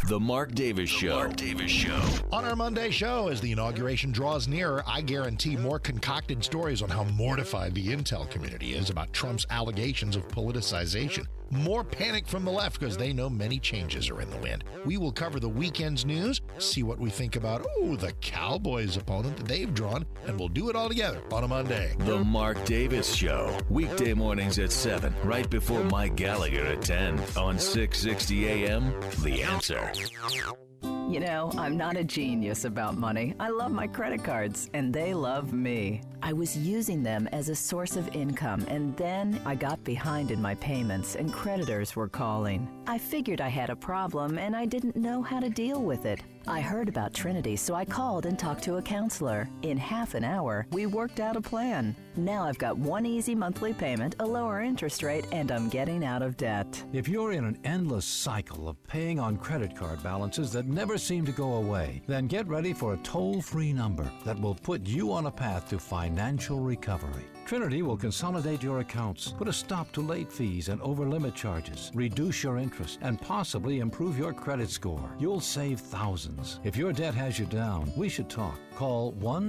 The Mark Davis Show. Mark Davis Show. On our Monday show, as the inauguration draws nearer, I guarantee more concocted stories on how mortified the intel community is about Trump's allegations of politicization. More panic from the left because they know many changes are in the wind. We will cover the weekend's news, see what we think about, the Cowboys opponent that they've drawn, and we'll do it all together on a Monday. The Mark Davis Show. Weekday mornings at 7, right before Mike Gallagher at 10 on 660 AM. The Answer. You know, I'm not a genius about money. I love my credit cards, and they love me. I was using them as a source of income, and then I got behind in my payments, and creditors were calling. I figured I had a problem, and I didn't know how to deal with it. I heard about Trinity, so I called and talked to a counselor. In half an hour, we worked out a plan. Now I've got one easy monthly payment, a lower interest rate, and I'm getting out of debt. If you're in an endless cycle of paying on credit card balances that never seem to go away, then get ready for a toll-free number that will put you on a path to financial recovery. Trinity will consolidate your accounts, put a stop to late fees and over-limit charges, reduce your interest, and possibly improve your credit score. You'll save thousands. If your debt has you down, we should talk. Call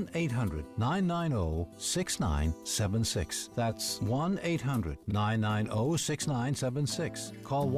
1-800-990-6976. That's 1-800-990-6976. Call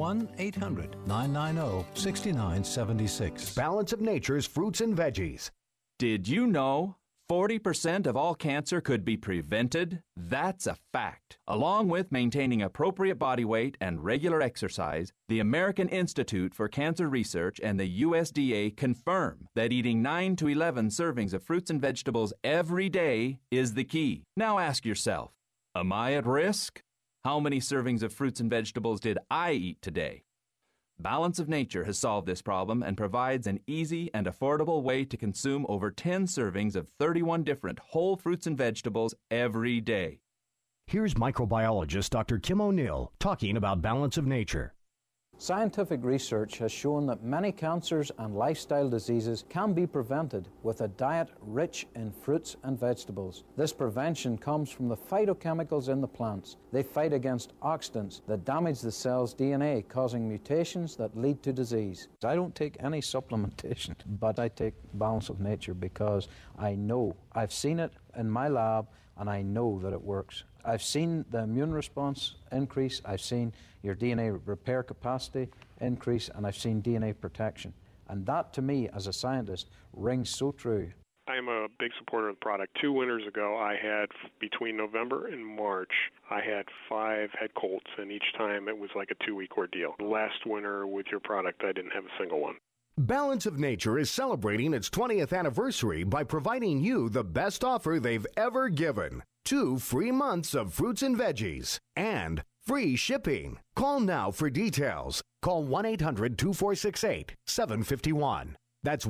1-800-990-6976. Balance of Nature's fruits and veggies. Did you know 40% of all cancer could be prevented? That's a fact. Along with maintaining appropriate body weight and regular exercise, the American Institute for Cancer Research and the USDA confirm that eating 9 to 11 servings of fruits and vegetables every day is the key. Now ask yourself, am I at risk? How many servings of fruits and vegetables did I eat today? Balance of Nature has solved this problem and provides an easy and affordable way to consume over 10 servings of 31 different whole fruits and vegetables every day. Here's microbiologist Dr. Kim O'Neill talking about Balance of Nature. Scientific research has shown that many cancers and lifestyle diseases can be prevented with a diet rich in fruits and vegetables. This prevention comes from the phytochemicals in the plants. They fight against oxidants that damage the cell's DNA, causing mutations that lead to disease. I don't take any supplementation, but I take Balance of Nature because I know, I've seen it in my lab, and I know that it works. I've seen the immune response increase, I've seen your DNA repair capacity increase, and I've seen DNA protection. And that, to me, as a scientist, rings so true. I'm a big supporter of the product. 2 winters ago, I had, between November and March, I had 5 head colds, and each time it was like a 2-week ordeal. Last winter, with your product, I didn't have a single one. Balance of Nature is celebrating its 20th anniversary by providing you the best offer they've ever given. 2 free months of fruits and veggies and free shipping. Call now for details. Call 1-800-2468-751. That's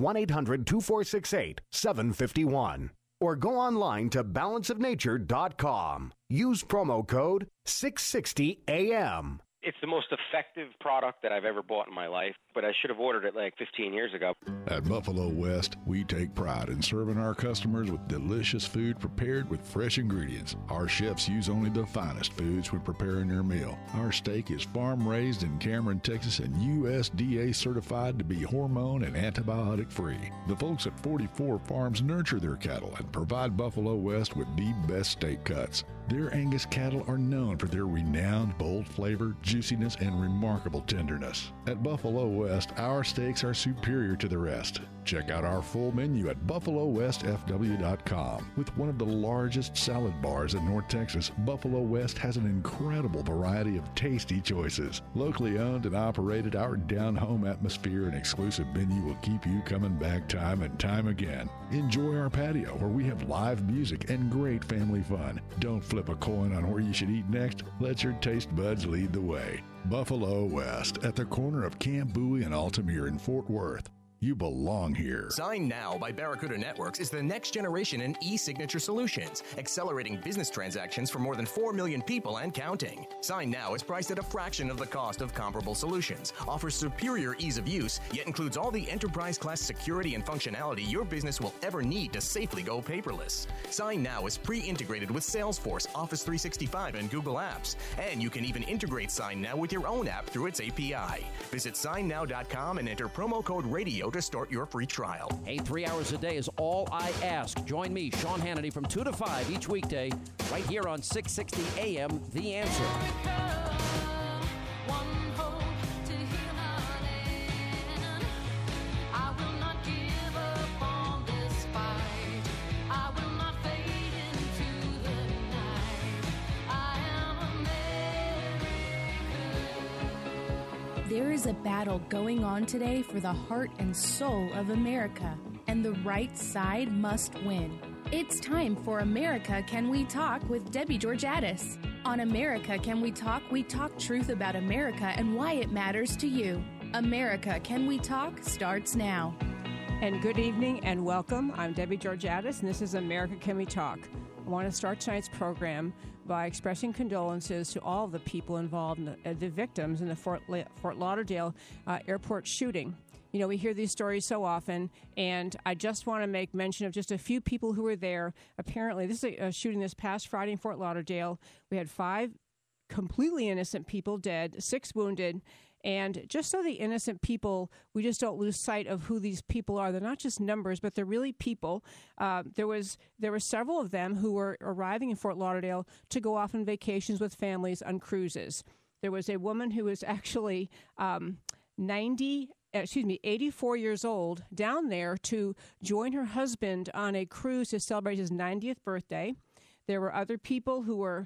1-800-2468-751. Or go online to balanceofnature.com. Use promo code 660AM. It's the most effective product that I've ever bought in my life, but I should have ordered it like 15 years ago. At Buffalo West, we take pride in serving our customers with delicious food prepared with fresh ingredients. Our chefs use only the finest foods when preparing their meal. Our steak is farm-raised in Cameron, Texas, and USDA certified to be hormone and antibiotic-free. The folks at 44 Farms nurture their cattle and provide Buffalo West with the best steak cuts. Their Angus cattle are known for their renowned bold flavor, juiciness, and remarkable tenderness. At Buffalo West, our steaks are superior to the rest. Check out our full menu at BuffaloWestFW.com. With one of the largest salad bars in North Texas, Buffalo West has an incredible variety of tasty choices. Locally owned and operated, our down-home atmosphere and exclusive menu will keep you coming back time and time again. Enjoy our patio where we have live music and great family fun. Don't flip a coin on where you should eat next. Let your taste buds lead the way. Buffalo West at the corner of Camp Bowie and Altamere in Fort Worth. You belong here. Sign Now by Barracuda Networks is the next generation in e-signature solutions, accelerating business transactions for more than 4 million people and counting. Sign Now is priced at a fraction of the cost of comparable solutions, offers superior ease of use, yet includes all the enterprise-class security and functionality your business will ever need to safely go paperless. Sign Now is pre-integrated with Salesforce, Office 365, and Google Apps, and you can even integrate Sign Now with your own app through its API. Visit signnow.com and enter promo code RADIO to start your free trial. Hey, 3 hours a day is all I ask. Join me, Sean Hannity, from 2 to 5 each weekday, right here on 660 AM, The Answer. There is a battle going on today for the heart and soul of America, and the right side must win. It's time for America Can We Talk with Debbie Georgiadis. On America Can We talk truth about America and why it matters to you. America Can We Talk starts now. And good evening and welcome. I'm Debbie Georgiadis, and this is America Can We Talk. I want to start tonight's program by expressing condolences to all of the people involved, in the victims in the Fort Lauderdale airport shooting. You know, we hear these stories so often, and I just want to make mention of just a few people who were there. Apparently, this is a shooting this past Friday in Fort Lauderdale. We had 5 completely innocent people dead, 6 wounded. And just so the innocent people, we just don't lose sight of who these people are. They're not just numbers, but they're really people. There were several of them who were arriving in Fort Lauderdale to go off on vacations with families on cruises. There was a woman who was actually 84 years old down there to join her husband on a cruise to celebrate his 90th birthday. There were other people who were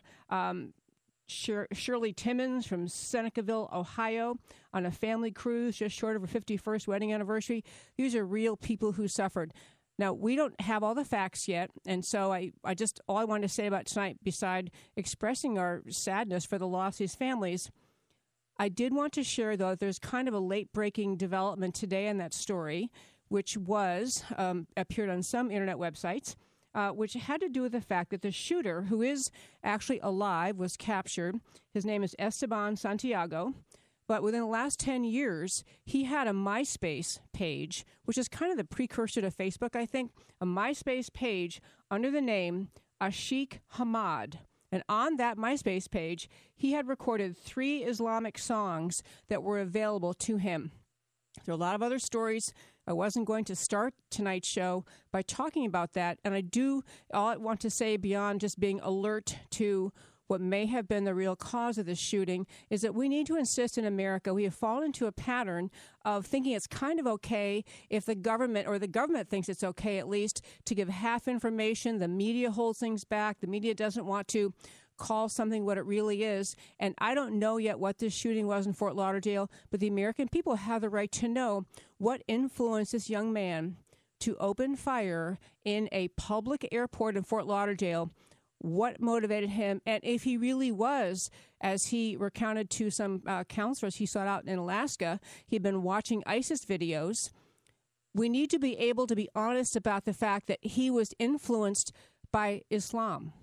Shirley Timmons from Senecaville, Ohio, on a family cruise just short of her 51st wedding anniversary. These are real people who suffered. Now, we don't have all the facts yet, and so all I wanted to say about tonight, beside expressing our sadness for the loss of these families, I did want to share, though, that there's kind of a late-breaking development today in that story, which appeared on some internet websites, which had to do with the fact that the shooter, who is actually alive, was captured. His name is Esteban Santiago. But within the last 10 years, he had a MySpace page, which is kind of the precursor to Facebook, I think, a MySpace page under the name Ashik Hamad. And on that MySpace page, he had recorded 3 Islamic songs that were available to him. There are a lot of other stories. I wasn't going to start tonight's show by talking about that. And all I want to say beyond just being alert to what may have been the real cause of this shooting is that we need to insist in America. We have fallen into a pattern of thinking it's kind of okay if the government thinks it's okay at least to give half information. The media holds things back. The media doesn't want to call something what it really is. And I don't know yet what this shooting was in Fort Lauderdale, but the American people have the right to know what influenced this young man to open fire in a public airport in Fort Lauderdale, what motivated him, and if he really was, as he recounted to some counselors he sought out in Alaska, he'd been watching ISIS videos. We need to be able to be honest about the fact that he was influenced by Islam.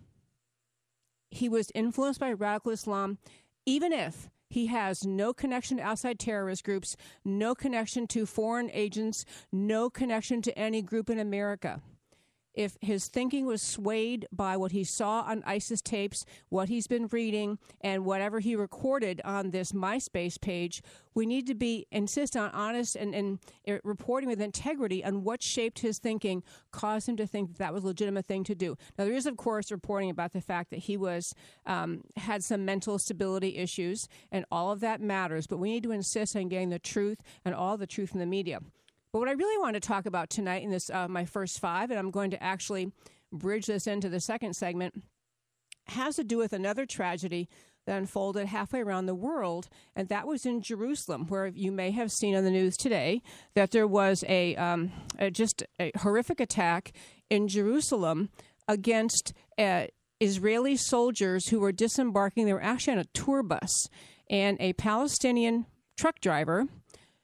He was influenced by radical Islam, even if he has no connection to outside terrorist groups, no connection to foreign agents, no connection to any group in America. If his thinking was swayed by what he saw on ISIS tapes, what he's been reading, and whatever he recorded on this MySpace page, we need to insist on honest and reporting with integrity on what shaped his thinking, caused him to think that was a legitimate thing to do. Now, there is, of course, reporting about the fact that he had some mental stability issues, and all of that matters, but we need to insist on getting the truth and all the truth in the media. But what I really want to talk about tonight in this my first 5, and I'm going to actually bridge this into the second segment, has to do with another tragedy that unfolded halfway around the world, and that was in Jerusalem, where you may have seen on the news today that there was a horrific attack in Jerusalem against Israeli soldiers who were disembarking. They were actually on a tour bus, and a Palestinian truck driver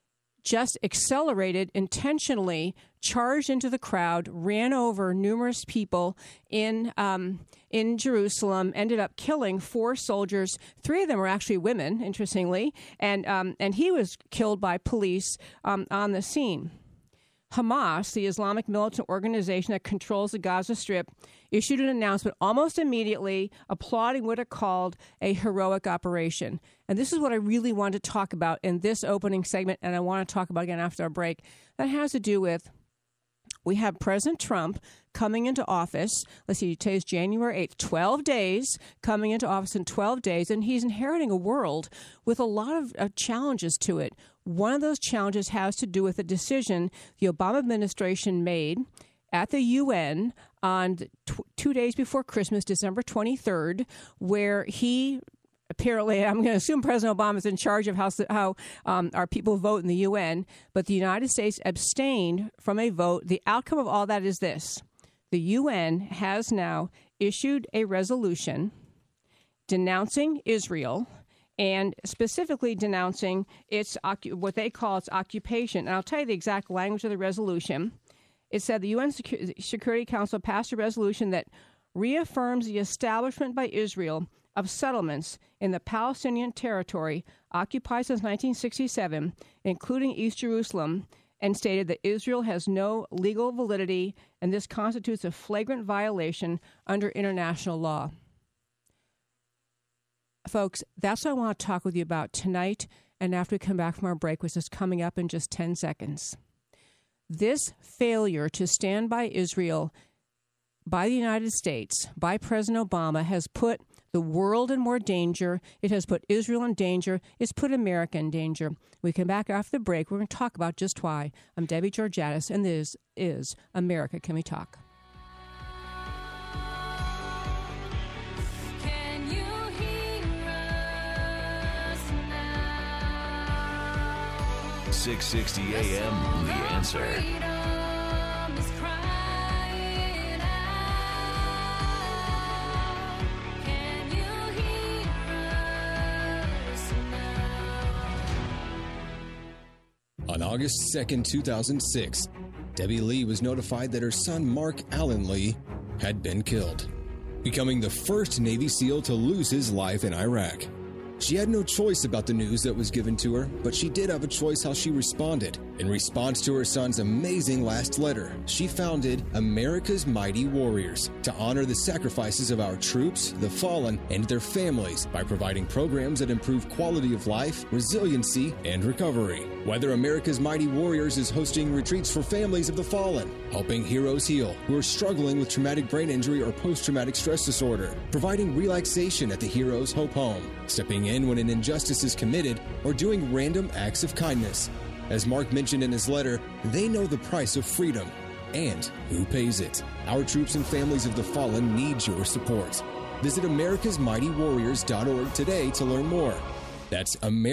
just accelerated intentionally, charged into the crowd, ran over numerous people in Jerusalem, ended up killing 4 soldiers. 3 of them were actually women, interestingly, and he was killed by police on the scene. Hamas, the Islamic militant organization that controls the Gaza Strip, issued an announcement almost immediately applauding what it called a heroic operation. And this is what I really want to talk about in this opening segment, and I want to talk about again after our break. That has to do with, we have President Trump coming into office. Let's see, today's January 8th, 12 days, coming into office in 12 days, and he's inheriting a world with a lot of challenges to it. One of those challenges has to do with a decision the Obama administration made at the UN on 2 days before Christmas, December 23rd, where he apparently, I'm going to assume President Obama is in charge of how our people vote in the UN, but the United States abstained from a vote. The outcome of all that is this. The UN has now issued a resolution denouncing Israel and specifically denouncing its what they call its occupation. And I'll tell you the exact language of the resolution. It said the UN Security Council passed a resolution that reaffirms the establishment by Israel of settlements in the Palestinian territory occupied since 1967, including East Jerusalem, and stated that Israel has no legal validity and this constitutes a flagrant violation under international law. Folks, that's what I want to talk with you about tonight and after we come back from our break, which is coming up in just 10 seconds. This failure to stand by Israel by the United States, by President Obama, has put the world in more danger. It has put Israel in danger. It's put America in danger. We come back after the break. We're going to talk about just why. I'm Debbie Georgatos, and this is America Can We Talk? 660 AM, The Answer. On August 2nd, 2006, Debbie Lee was notified that her son Mark Allen Lee had been killed, becoming the first Navy SEAL to lose his life in Iraq. She had no choice about the news that was given to her, but she did have a choice how she responded. In response to her son's amazing last letter, she founded America's Mighty Warriors to honor the sacrifices of our troops, the fallen, and their families by providing programs that improve quality of life, resiliency, and recovery. Whether America's Mighty Warriors is hosting retreats for families of the fallen, helping heroes heal who are struggling with traumatic brain injury or post-traumatic stress disorder, providing relaxation at the Heroes Hope Home, stepping in when an injustice is committed, or doing random acts of kindness. As Mark mentioned in his letter, they know the price of freedom and who pays it. Our troops and families of the fallen need your support. Visit americasmightywarriors.org today to learn more. That's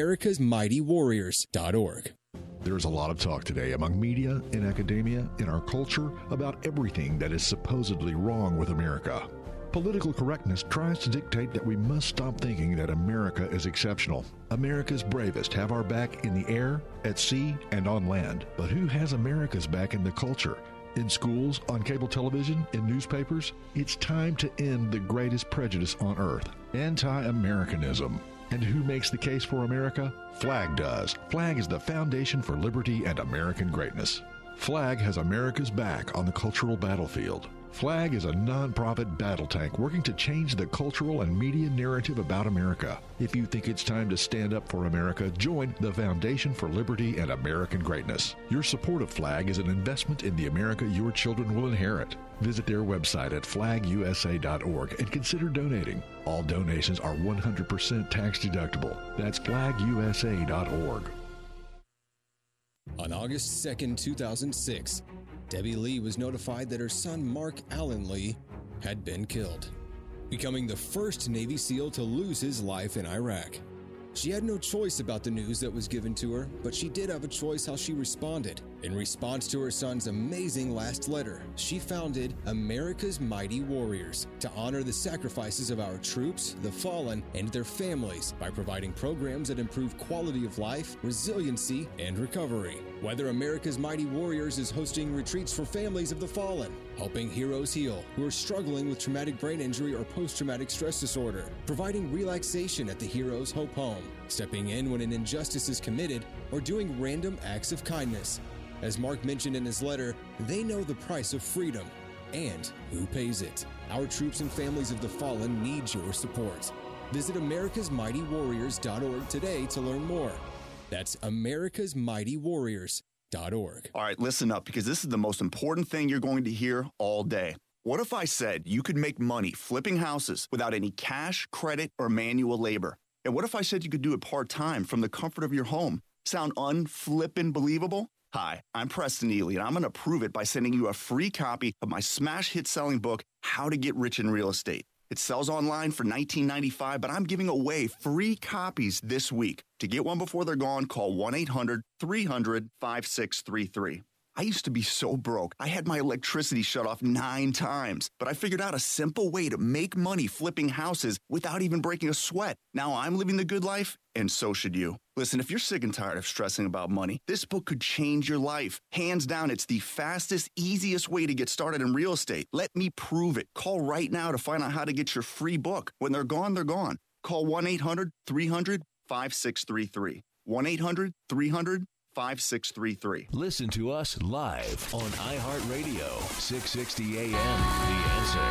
americasmightywarriors.org. There's a lot of talk today among media, in academia, in our culture about everything that is supposedly wrong with America. Political correctness tries to dictate that we must stop thinking that America is exceptional. America's bravest have our back in the air, at sea, and on land. But who has America's back in the culture? In schools, on cable television, in newspapers? It's time to end the greatest prejudice on earth, anti-Americanism. And who makes the case for America? FLAG does. FLAG is the foundation for liberty and American greatness. FLAG has America's back on the cultural battlefield. FLAG is a non-profit battle tank working to change the cultural and media narrative about America. If you think it's time to stand up for America, join the Foundation for Liberty and American Greatness. Your support of FLAG is an investment in the America your children will inherit. Visit their website at flagusa.org and consider donating. All donations are 100% tax deductible. That's flagusa.org. On August 2nd, 2006, Debbie Lee was notified that her son Mark Allen Lee had been killed, becoming the first Navy SEAL to lose his life in Iraq. She had no choice about the news that was given to her, but she did have a choice how she responded. In response to her son's amazing last letter, she founded America's Mighty Warriors to honor the sacrifices of our troops, the fallen, and their families by providing programs that improve quality of life, resiliency, and recovery. Whether America's Mighty Warriors is hosting retreats for families of the fallen, helping heroes heal who are struggling with traumatic brain injury or post-traumatic stress disorder, providing relaxation at the Heroes Hope Home, stepping in when an injustice is committed, or doing random acts of kindness. As Mark mentioned in his letter, they know the price of freedom and who pays it. Our troops and families of the fallen need your support. Visit americasmightywarriors.org today to learn more. That's americasmightywarriors.org. All right, listen up, because this is the most important thing you're going to hear all day. What if I said you could make money flipping houses without any cash, credit, or manual labor? And what if I said you could do it part-time from the comfort of your home? Sound unflippin' believable? Hi, I'm Preston Ely, and I'm going to prove it by sending you a free copy of my smash hit selling book, How to Get Rich in Real Estate. It sells online for $19.95, but I'm giving away free copies this week. To get one before they're gone, call 1-800-300-5633. I used to be so broke. I had my electricity shut off 9 times, but I figured out a simple way to make money flipping houses without even breaking a sweat. Now I'm living the good life, and so should you. Listen, if you're sick and tired of stressing about money, this book could change your life. Hands down, it's the fastest, easiest way to get started in real estate. Let me prove it. Call right now to find out how to get your free book. When they're gone, they're gone. Call 1-800-300-5633. 1-800-300-5633. Listen to us live on iHeartRadio, 660 AM. The Answer.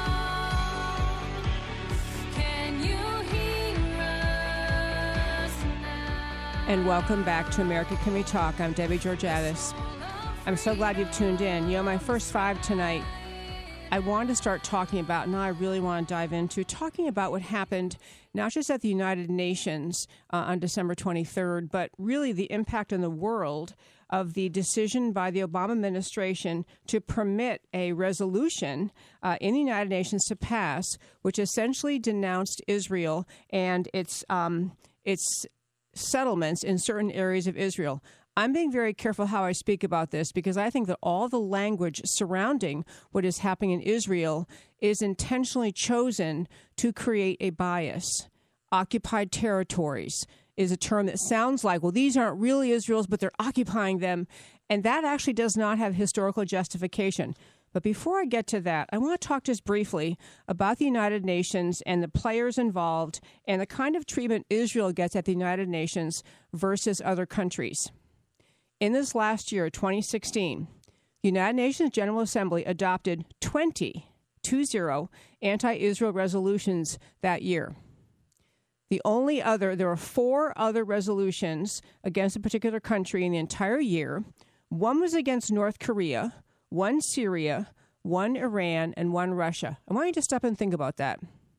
Can you hear us now? And welcome back to America Can We Talk. I'm Debbie Georgiadis. I'm so glad you've tuned in. You know, my first 5 tonight, I wanted to start talking about, now I really want to dive into, talking about what happened not just at the United Nations on December 23rd, but really the impact on the world of the decision by the Obama administration to permit a resolution in the United Nations to pass, which essentially denounced Israel and its settlements in certain areas of Israel. I'm being very careful how I speak about this because I think that all the language surrounding what is happening in Israel is intentionally chosen to create a bias. Occupied territories is a term that sounds like, well, these aren't really Israel's, but they're occupying them. And that actually does not have historical justification. But before I get to that, I want to talk just briefly about the United Nations and the players involved and the kind of treatment Israel gets at the United Nations versus other countries. In this last year, 2016, the United Nations General Assembly adopted 20 anti-Israel resolutions that year. There were 4 other resolutions against a particular country in the entire year. One was against North Korea, 1 Syria, 1 Iran, and 1 Russia. I want you to stop and think about that.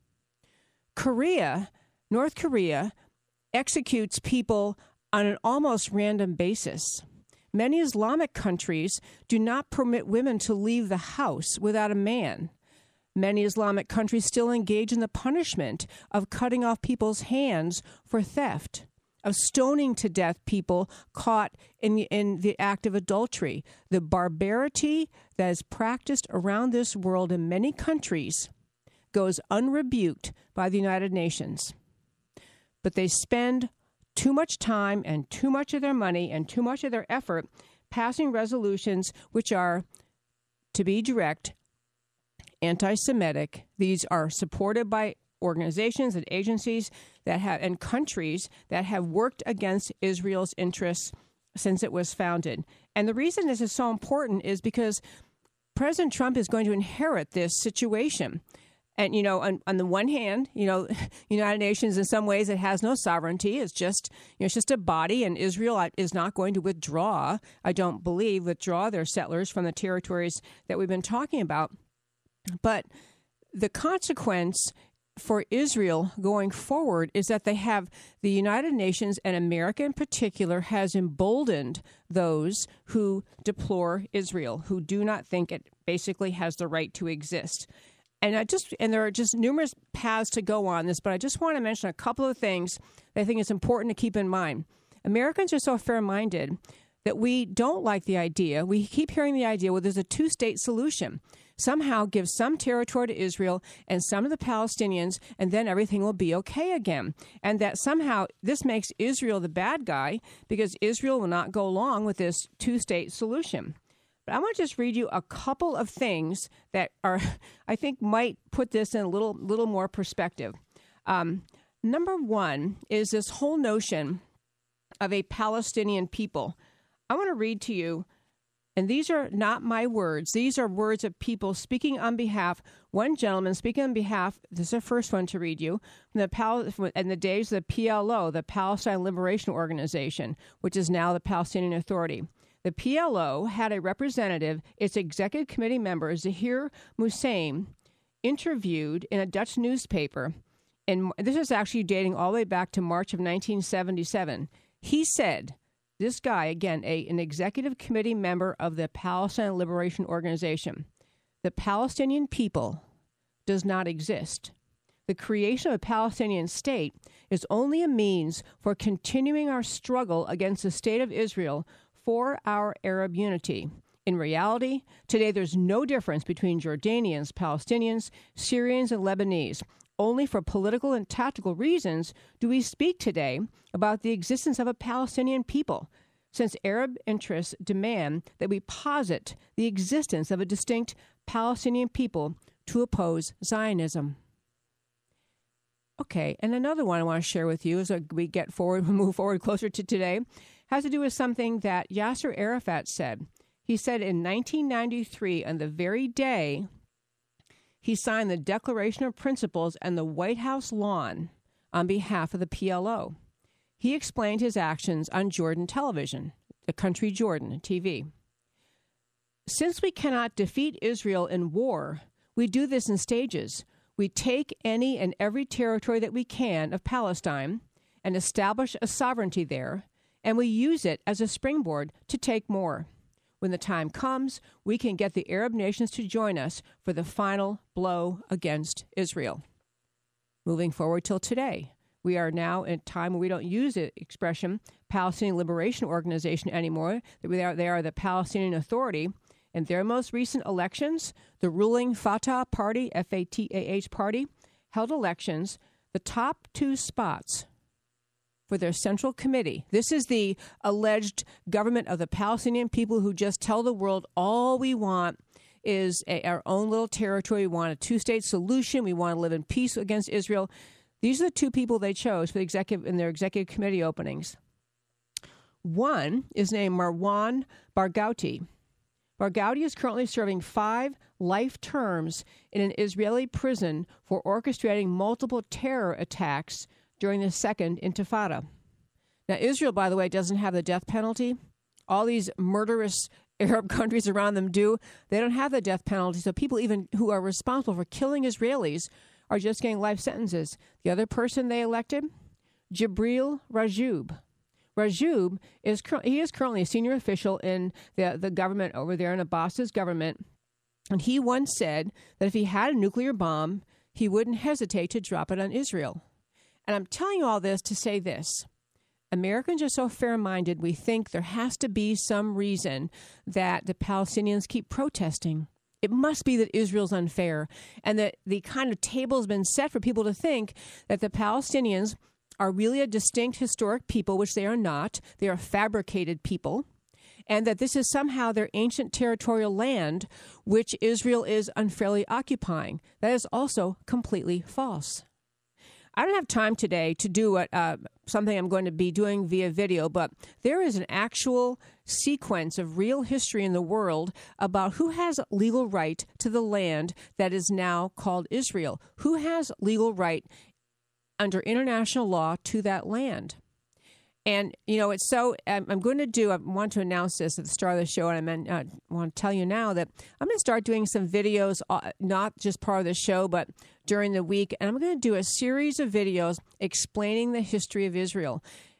North Korea executes people on an almost random basis. Many Islamic countries do not permit women to leave the house without a man. Many Islamic countries still engage in the punishment of cutting off people's hands for theft, of stoning to death people caught in the act of adultery. The barbarity that is practiced around this world in many countries goes unrebuked by the United Nations. But they spend too much time and too much of their money and too much of their effort passing resolutions which are, to be direct, anti-Semitic. These are supported by organizations and agencies and countries that have worked against Israel's interests since it was founded. And the reason this is so important is because President Trump is going to inherit this situation. And, you know, on the one hand, you know, United Nations, in some ways, it has no sovereignty. It's just a body, and Israel is not going to withdraw their settlers from the territories that we've been talking about. But the consequence for Israel going forward is that they have the United Nations, and America in particular, has emboldened those who deplore Israel, who do not think it basically has the right to exist. And there are just numerous paths to go on this, but I just want to mention a couple of things that I think it's important to keep in mind. Americans are so fair-minded that we don't like the idea. We keep hearing the idea, well, there's a two-state solution. Somehow give some territory to Israel and some to the Palestinians, and then everything will be okay again. And that somehow this makes Israel the bad guy because Israel will not go along with this two-state solution. But I want to just read you a couple of things that are, I think, might put this in a little more perspective. Number one is this whole notion of a Palestinian people. I want to read to you, and these are not my words. These are words of people speaking on behalf, one gentleman speaking on behalf, this is the first one to read you, in the days of the PLO, the Palestine Liberation Organization, which is now the Palestinian Authority. The PLO had a representative, its executive committee member, Zahir Hussein, interviewed in a Dutch newspaper, and this is actually dating all the way back to March of 1977. He said, this guy, again, an executive committee member of the Palestine Liberation Organization, the Palestinian people does not exist. The creation of a Palestinian state is only a means for continuing our struggle against the state of Israel for our Arab unity. In reality, today there's no difference between Jordanians, Palestinians, Syrians, and Lebanese. Only for political and tactical reasons do we speak today about the existence of a Palestinian people, since Arab interests demand that we posit the existence of a distinct Palestinian people to oppose Zionism. Okay, and another one I want to share with you as we move forward closer to today, has to do with something that Yasser Arafat said. He said in 1993, on the very day he signed the Declaration of Principles and the White House lawn on behalf of the PLO. He explained his actions on Jordan television, the country Jordan TV. Since we cannot defeat Israel in war, we do this in stages. We take any and every territory that we can of Palestine and establish a sovereignty there, and we use it as a springboard to take more. When the time comes, we can get the Arab nations to join us for the final blow against Israel. Moving forward till today, we are now in a time where we don't use the expression Palestinian Liberation Organization anymore. They are the Palestinian Authority. In their most recent elections, the ruling Fatah Party, F-A-T-A-H Party, held elections. The top two spots for their central committee. This is the alleged government of the Palestinian people who just tell the world all we want is our own little territory. We want a two-state solution. We want to live in peace against Israel. These are the two people they chose for in their executive committee openings. One is named Marwan Barghouti. Barghouti is currently serving 5 life terms in an Israeli prison for orchestrating multiple terror attacks during the Second Intifada. Now, Israel, by the way, doesn't have the death penalty. All these murderous Arab countries around them do. They don't have the death penalty, so people even who are responsible for killing Israelis are just getting life sentences. The other person they elected, Jibril Rajoub. Rajoub is currently a senior official in the government over there in Abbas's government, and he once said that if he had a nuclear bomb, he wouldn't hesitate to drop it on Israel. And I'm telling you all this to say this. Americans are so fair-minded, we think there has to be some reason that the Palestinians keep protesting. It must be that Israel's unfair, and that the kind of table has been set for people to think that the Palestinians are really a distinct historic people, which they are not. They are fabricated people, and that this is somehow their ancient territorial land, which Israel is unfairly occupying. That is also completely false. I don't have time today to do something I'm going to be doing via video, but there is an actual sequence of real history in the world about who has legal right to the land that is now called Israel. Who has legal right under international law to that land? And, it's so, I want to announce this at the start of the show, and I want to tell you now that I'm going to start doing some videos, not just part of the show, but during the week, and I'm going to do a series of videos explaining the history of Israel.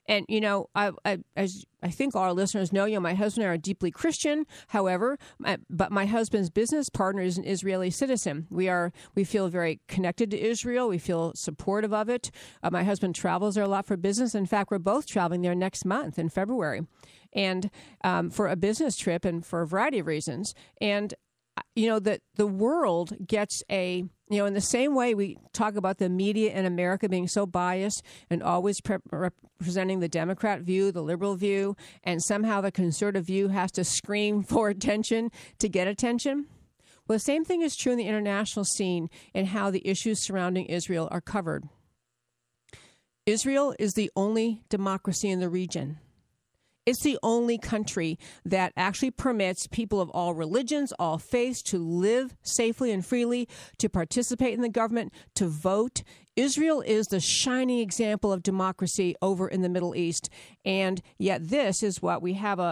And, as I think all our listeners know, my husband and I are deeply Christian. However, but my husband's business partner is an Israeli citizen. We feel very connected to Israel. We feel supportive of it. My husband travels there a lot for business. In fact, we're both traveling there next month in February, and for a business trip and for a variety of reasons. And that the world gets in the same way we talk about the media in America being so biased and always representing the Democrat view, the liberal view, and somehow the conservative view has to scream for attention to get attention. Well, the same thing is true in the international scene and how the issues surrounding Israel are covered. Israel is the only democracy in the region. It's the only country that actually permits people of all religions, all faiths to live safely and freely, to participate in the government, to vote. Israel is the shining example of democracy over in the Middle East. And yet this is what we have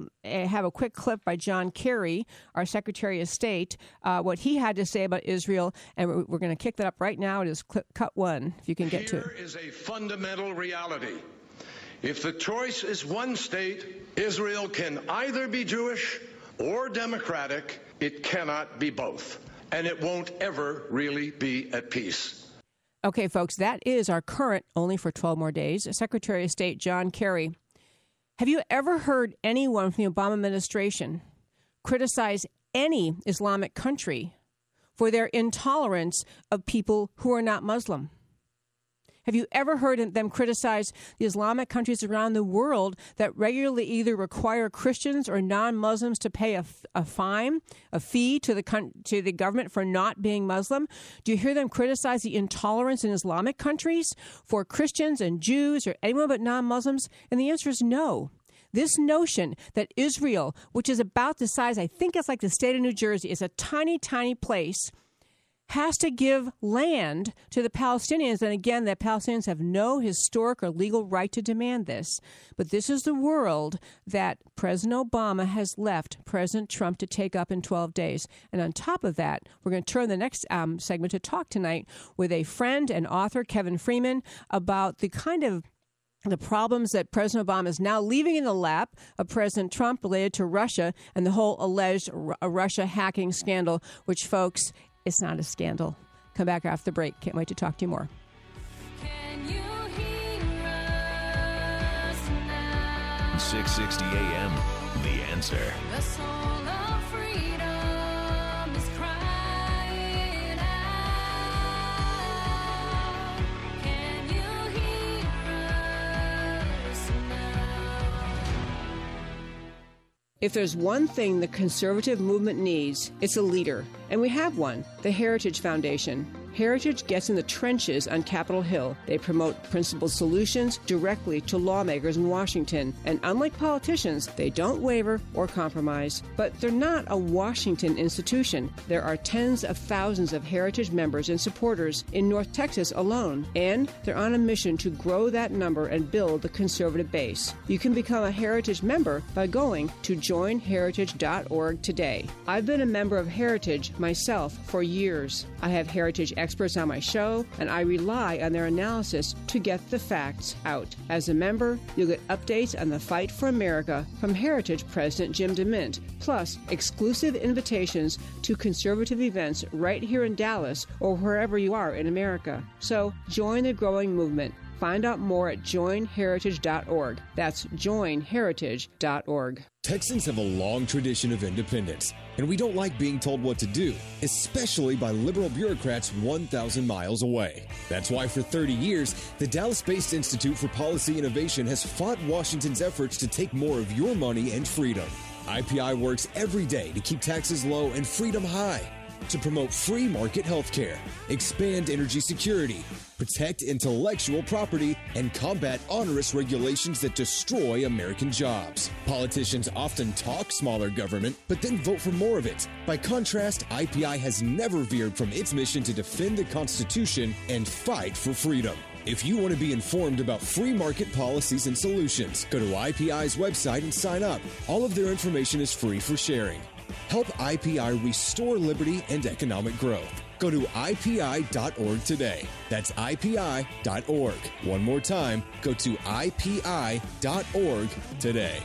a quick clip by John Kerry, our Secretary of State, what he had to say about Israel. And we're going to kick that up right now. It is cut one, if you can get to it. Here is a fundamental reality. If the choice is one state, Israel can either be Jewish or democratic. It cannot be both. And it won't ever really be at peace. Okay, folks, that is our current, only for 12 more days, Secretary of State John Kerry. Have you ever heard anyone from the Obama administration criticize any Islamic country for their intolerance of people who are not Muslim? Have you ever heard them criticize the Islamic countries around the world that regularly either require Christians or non-Muslims to pay a fee to the government for not being Muslim? Do you hear them criticize the intolerance in Islamic countries for Christians and Jews or anyone but non-Muslims? And the answer is no. This notion that Israel, which is about the size, I think it's like the state of New Jersey, is a tiny, tiny place, has to give land to the Palestinians. And again, the Palestinians have no historic or legal right to demand this. But this is the world that President Obama has left President Trump to take up in 12 days. And on top of that, we're going to turn the next segment to talk tonight with a friend and author, Kevin Freeman, about the problems that President Obama is now leaving in the lap of President Trump related to Russia and the whole alleged Russia hacking scandal, which, folks, it's not a scandal. Come back after the break. Can't wait to talk to you more. Can you hear us now? 660 AM, The Answer. The soul of freedom is crying out. Can you hear us now? If there's one thing the conservative movement needs, it's a leader. And we have one, the Heritage Foundation. Heritage gets in the trenches on Capitol Hill. They promote principled solutions directly to lawmakers in Washington. And unlike politicians, they don't waver or compromise. But they're not a Washington institution. There are tens of thousands of Heritage members and supporters in North Texas alone. And they're on a mission to grow that number and build the conservative base. You can become a Heritage member by going to joinheritage.org today. I've been a member of Heritage myself for years. I have Heritage experts on my show, and I rely on their analysis to get the facts out. As a member, you'll get updates on the fight for America from Heritage President Jim DeMint, plus exclusive invitations to conservative events right here in Dallas or wherever you are in America. So join the growing movement. Find out more at joinheritage.org. That's joinheritage.org. Texans have a long tradition of independence, and we don't like being told what to do, especially by liberal bureaucrats 1,000 miles away. That's why for 30 years, the Dallas-based Institute for Policy Innovation has fought Washington's efforts to take more of your money and freedom. IPI works every day to keep taxes low and freedom high, to promote free market health care, expand energy security, protect intellectual property, and combat onerous regulations that destroy American jobs. Politicians often talk smaller government, but then vote for more of it. By contrast, IPI has never veered from its mission to defend the Constitution and fight for freedom. If you want to be informed about free market policies and solutions, go to IPI's website and sign up. All of their information is free for sharing. Help IPI restore liberty and economic growth. Go to IPI.org today. That's IPI.org. One more time, go to IPI.org today.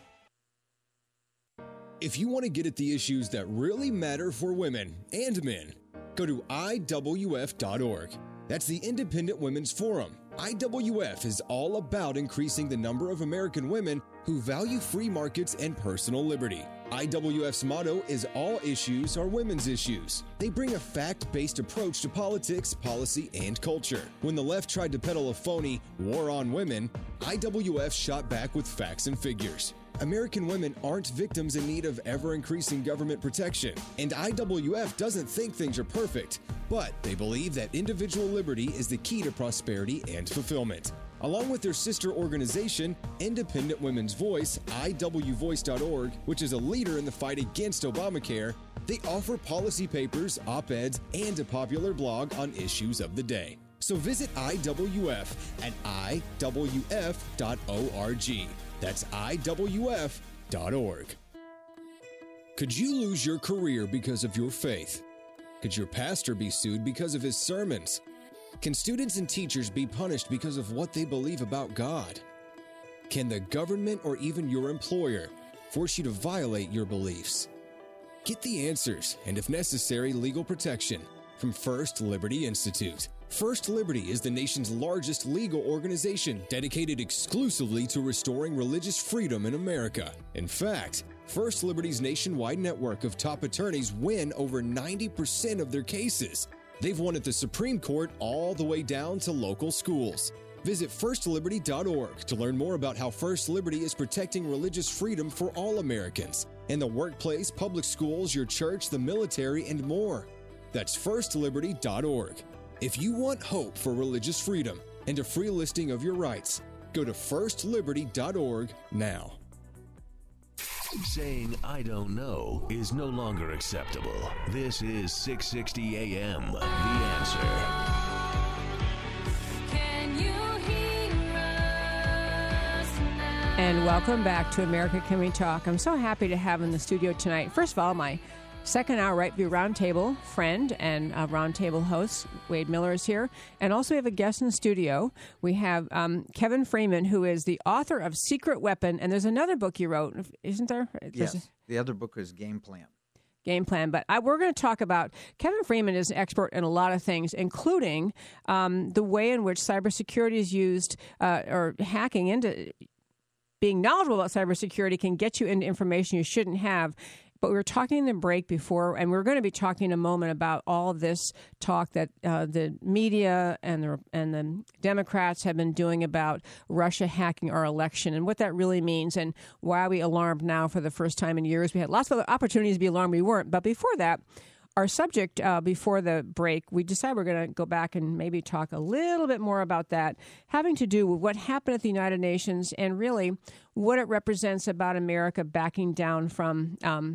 If you want to get at the issues that really matter for women and men, go to IWF.org. That's the Independent Women's Forum. IWF is all about increasing the number of American women who value free markets and personal liberty. IWF's motto is all issues are women's issues. They bring a fact-based approach to politics, policy, and culture. When the left tried to peddle a phony war on women, IWF shot back with facts and figures. American women aren't victims in need of ever-increasing government protection, and IWF doesn't think things are perfect, but they believe that individual liberty is the key to prosperity and fulfillment. Along with their sister organization, Independent Women's Voice, IWVoice.org, which is a leader in the fight against Obamacare, they offer policy papers, op-eds, and a popular blog on issues of the day. So visit IWF at IWF.org. That's IWF.org. Could you lose your career because of your faith? Could your pastor be sued because of his sermons? Can students and teachers be punished because of what they believe about God? Can the government or even your employer force you to violate your beliefs? Get the answers and, if necessary, legal protection from First Liberty Institute. First Liberty is the nation's largest legal organization dedicated exclusively to restoring religious freedom in America. In fact, First Liberty's nationwide network of top attorneys win over 90% of their cases. They've won at the Supreme Court all the way down to local schools. Visit firstliberty.org to learn more about how First Liberty is protecting religious freedom for all Americans in the workplace, public schools, your church, the military, and more. That's firstliberty.org. If you want hope for religious freedom and a free listing of your rights, go to firstliberty.org now. Saying I don't know is no longer acceptable. This is 660 AM, The Answer. Can you hear us now? And welcome back to America Can We Talk. I'm so happy to have in the studio tonight, first of all, my second hour Right View Roundtable friend and Roundtable host, Wade Miller, is here. And also we have a guest in the studio. We have Kevin Freeman, who is the author of Secret Weapon. And there's another book you wrote, isn't there? Yes. The other book is Game Plan. Game Plan. But we're going to talk about, Kevin Freeman is an expert in a lot of things, including the way in which cybersecurity is used or hacking into, being knowledgeable about cybersecurity can get you into information you shouldn't have. But we were talking in the break before, and we're going to be talking in a moment about all of this talk that the media and the Democrats have been doing about Russia hacking our election and what that really means and why are we alarmed now for the first time in years. We had lots of other opportunities to be alarmed. We weren't. But before that, our subject before the break, we decided we're going to go back and maybe talk a little bit more about that, having to do with what happened at the United Nations and really what it represents about America backing down from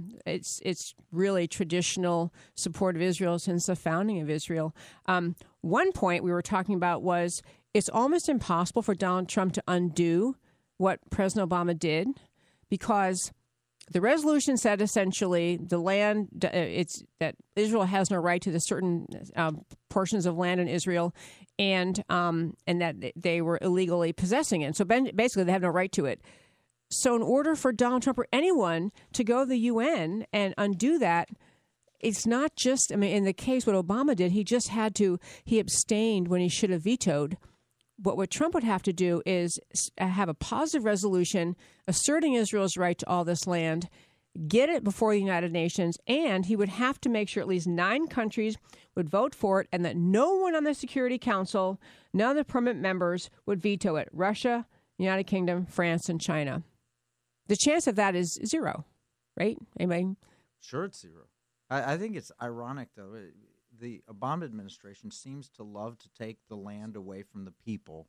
its really traditional support of Israel since the founding of Israel. One point we were talking about was it's almost impossible for Donald Trump to undo what President Obama did because the resolution said essentially the land, that Israel has no right to the certain portions of land in Israel and that they were illegally possessing it. So basically they have no right to it. So in order for Donald Trump or anyone to go to the UN and undo that, it's not just, in the case what Obama did, he abstained when he should have vetoed. But what Trump would have to do is have a positive resolution asserting Israel's right to all this land, get it before the United Nations, and he would have to make sure at least 9 countries would vote for it and that no one on the Security Council, none of the permanent members, would veto it. Russia, United Kingdom, France, and China. The chance of that is 0, right? Anybody? Sure, it's 0. I think it's ironic, though. The Obama administration seems to love to take the land away from the people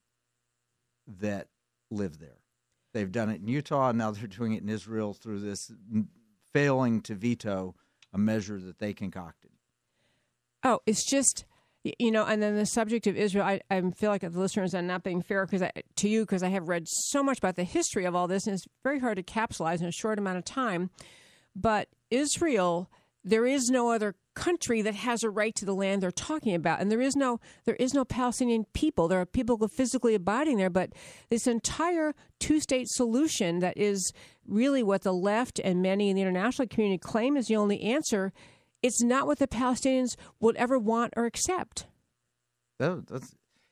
that live there. They've done it in Utah, and now they're doing it in Israel through this failing to veto a measure that they concocted. Oh, it's just, and then the subject of Israel, I feel like the listeners are not being fair to you because I have read so much about the history of all this, and it's very hard to capsulize in a short amount of time. But Israel, there is no other country that has a right to the land they're talking about, and there is no Palestinian people. There are people physically abiding there, but this entire two-state solution that is really what the left and many in the international community claim is the only answer. It's not what the Palestinians would ever want or accept. That's,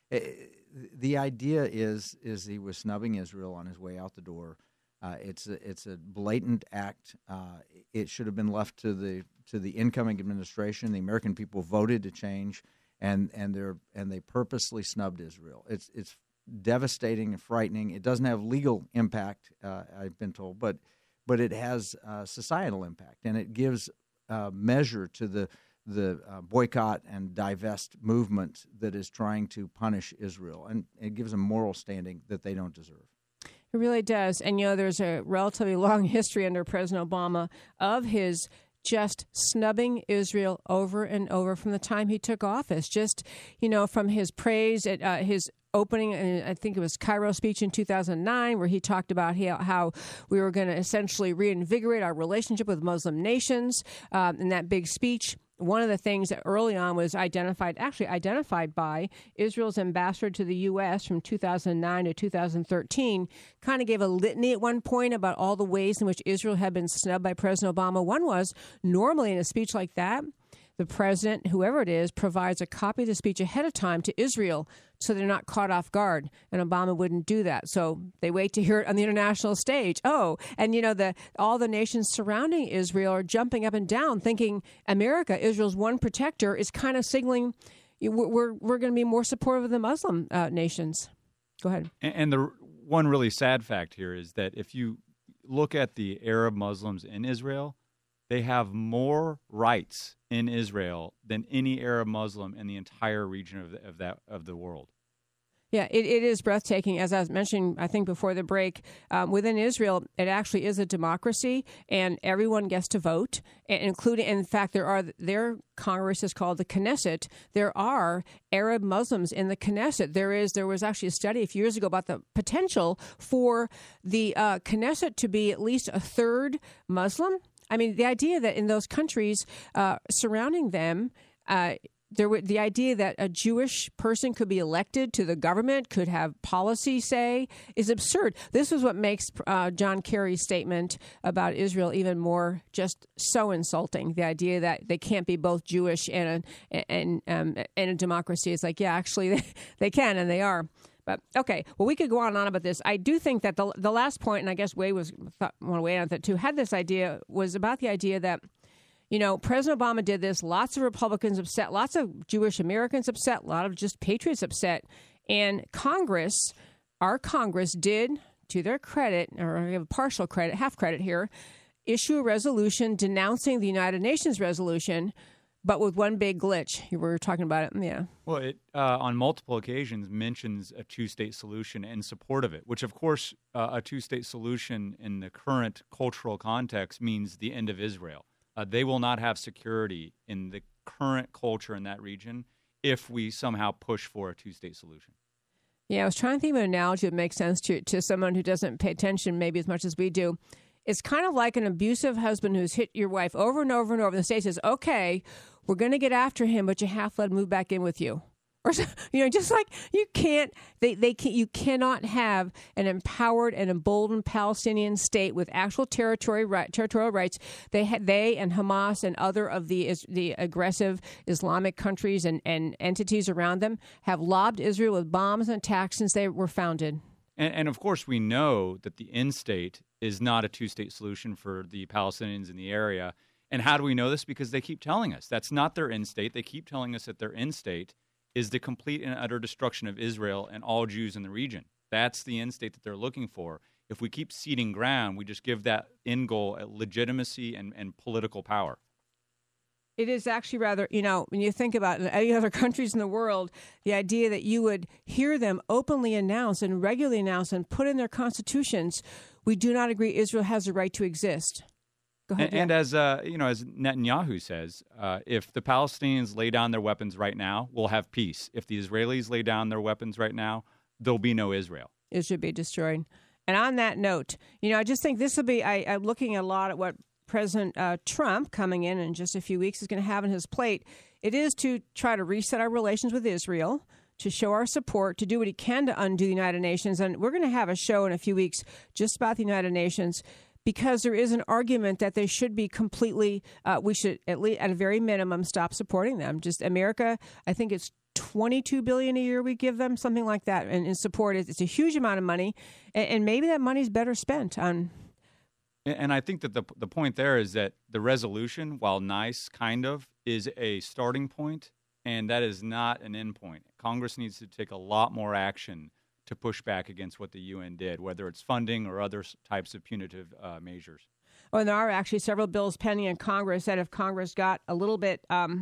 the idea is he was snubbing Israel on his way out the door. It's a blatant act. It should have been left to the incoming administration. The American people voted to change, and they purposely snubbed Israel. It's devastating and frightening. It doesn't have legal impact, I've been told, but it has societal impact, and it gives measure to the boycott and divest movement that is trying to punish Israel, and it gives them moral standing that they don't deserve. It really does. And, there's a relatively long history under President Obama of his just snubbing Israel over and over from the time he took office. Just, from his praise at his opening, I think it was Cairo speech in 2009, where he talked about how we were going to essentially reinvigorate our relationship with Muslim nations. In that big speech, one of the things that early on was identified by Israel's ambassador to the U.S. from 2009 to 2013, kind of gave a litany at one point about all the ways in which Israel had been snubbed by President Obama. One was, normally in a speech like that, the president, whoever it is, provides a copy of the speech ahead of time to Israel so they're not caught off guard. And Obama wouldn't do that. So they wait to hear it on the international stage. Oh, and all the nations surrounding Israel are jumping up and down thinking America, Israel's one protector, is kind of signaling we're going to be more supportive of the Muslim nations. Go ahead. And the one really sad fact here is that if you look at the Arab Muslims in Israel, they have more rights in Israel than any Arab Muslim in the entire region of the world. Yeah, it is breathtaking. As I was mentioning, I think before the break, within Israel, it actually is a democracy, and everyone gets to vote, including, in fact, their Congress is called the Knesset. There are Arab Muslims in the Knesset. There was actually a study a few years ago about the potential for the Knesset to be at least a third Muslim. I mean, the idea that in those countries surrounding them, the idea that a Jewish person could be elected to the government, could have policy say, is absurd. This is what makes John Kerry's statement about Israel even more just so insulting. The idea that they can't be both Jewish and a democracy. It's like, yeah, actually, they can, and they are. But, okay, well, we could go on and on about this. I do think that the last point, and I guess Wade want to weigh on that too, had this idea, was about the idea that, President Obama did this, lots of Republicans upset, lots of Jewish Americans upset, a lot of just patriots upset, and Congress, our Congress did, to their credit, or I give a partial credit, half credit here, issue a resolution denouncing the United Nations resolution, but with one big glitch. You were talking about it, yeah. Well, it on multiple occasions mentions a two-state solution in support of it, which, of course, a two-state solution in the current cultural context means the end of Israel. They will not have security in the current culture in that region if we somehow push for a two-state solution. Yeah, I was trying to think of an analogy that makes sense to someone who doesn't pay attention maybe as much as we do. It's kind of like an abusive husband who's hit your wife over and over and over. And the state says, okay, we're going to get after him, but you have to let him move back in with you. Or, just like you can't, you cannot have an empowered and emboldened Palestinian state with actual territorial rights. They and Hamas and other of the aggressive Islamic countries and entities around them have lobbed Israel with bombs and attacks since they were founded. And of course, we know that the end state is not a two-state solution for the Palestinians in the area. And how do we know this? Because they keep telling us that's not their end state. They keep telling us that their end state is the complete and utter destruction of Israel and all Jews in the region. That's the end state that they're looking for. If we keep ceding ground, we just give that end goal a legitimacy and political power. It is actually rather, when you think about any other countries in the world, the idea that you would hear them openly announce and regularly announce and put in their constitutions, we do not agree Israel has a right to exist. Go ahead. And as Netanyahu says, if the Palestinians lay down their weapons right now, we'll have peace. If the Israelis lay down their weapons right now, there'll be no Israel. It should be destroyed. And on that note, I just think this will be, I'm looking a lot at what President Trump coming in just a few weeks is going to have on his plate, it is to try to reset our relations with Israel, to show our support, to do what he can to undo the United Nations. And we're going to have a show in a few weeks just about the United Nations, because there is an argument that they should be completely, we should at least at a very minimum stop supporting them. Just America, I think it's $22 billion a year we give them, something like that, and in support. It's a huge amount of money, and maybe that money's better spent on. And I think that the point there is that the resolution, while nice, kind of, is a starting point, and that is not an end point. Congress needs to take a lot more action to push back against what the UN did, whether it's funding or other types of punitive measures. Oh, and there are actually several bills pending in Congress that if Congress got a little bit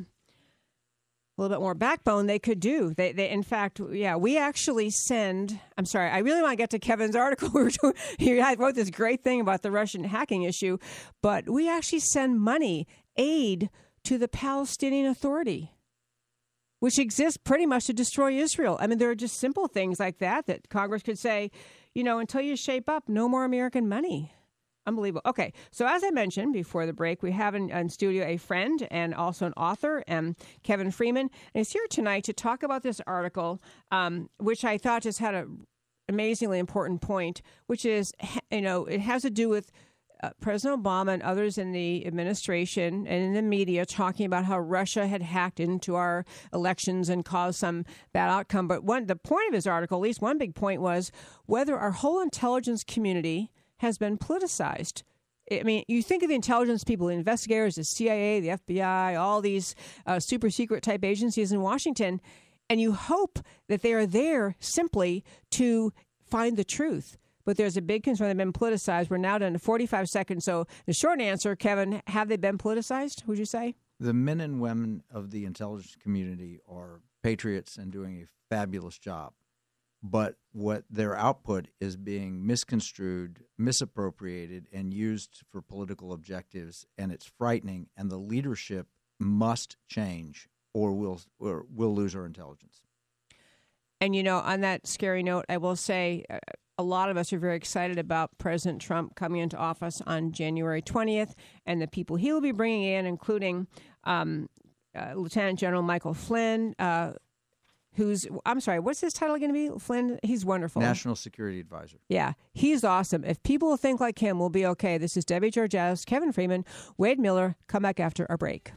more backbone, they could do. They in fact, we actually send. I'm sorry, I really want to get to Kevin's article. He wrote this great thing about the Russian hacking issue, but we actually send aid to the Palestinian Authority, which exists pretty much to destroy Israel. I mean, there are just simple things like that Congress could say, until you shape up, no more American money. Unbelievable. Okay, so as I mentioned before the break, we have in studio a friend and also an author, Kevin Freeman, and he's here tonight to talk about this article, which I thought just had an amazingly important point, which is, it has to do with President Obama and others in the administration and in the media talking about how Russia had hacked into our elections and caused some bad outcome. But the point of his article, at least one big point, was whether our whole intelligence community has been politicized. I mean, you think of the intelligence people, the investigators, the CIA, the FBI, all these super secret type agencies in Washington, and you hope that they are there simply to find the truth. But there's a big concern they've been politicized. We're now down to 45 seconds. So the short answer, Kevin, have they been politicized, would you say? The men and women of the intelligence community are patriots and doing a fabulous job. But what their output is being misconstrued, misappropriated, and used for political objectives, and it's frightening. And the leadership must change, or we'll lose our intelligence. And, on that scary note, I will say a lot of us are very excited about President Trump coming into office on January 20th and the people he will be bringing in, including Lieutenant General Michael Flynn, what's his title going to be? Flynn, he's wonderful. National Security Advisor. Yeah, he's awesome. If people think like him, we'll be okay. This is Debbie Georgatos, Kevin Freeman, Wade Miller. Come back after our break.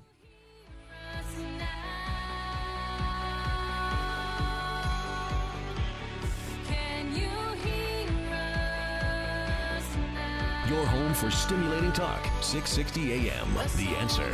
Your home for stimulating talk. 660 AM. The Answer.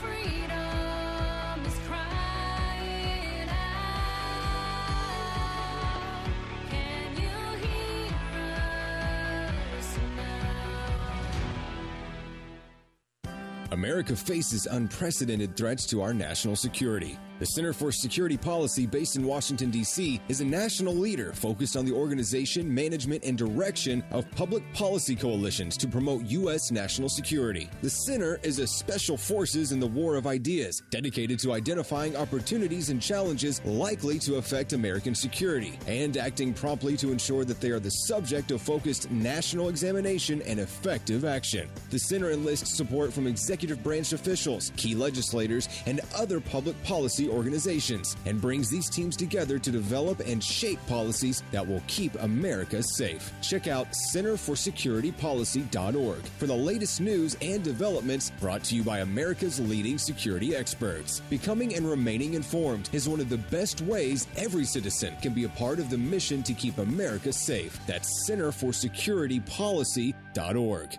America faces unprecedented threats to our national security. The Center for Security Policy, based in Washington, D.C., is a national leader focused on the organization, management, and direction of public policy coalitions to promote U.S. national security. The center is a special forces in the war of ideas, dedicated to identifying opportunities and challenges likely to affect American security, and acting promptly to ensure that they are the subject of focused national examination and effective action. The center enlists support from executive branch officials, key legislators, and other public policy organizations, and brings these teams together to develop and shape policies that will keep America safe. Check out centerforsecuritypolicy.org for the latest news and developments, brought to you by America's leading security experts. Becoming and remaining informed is one of the best ways every citizen can be a part of the mission to keep America safe. That's centerforsecuritypolicy.org.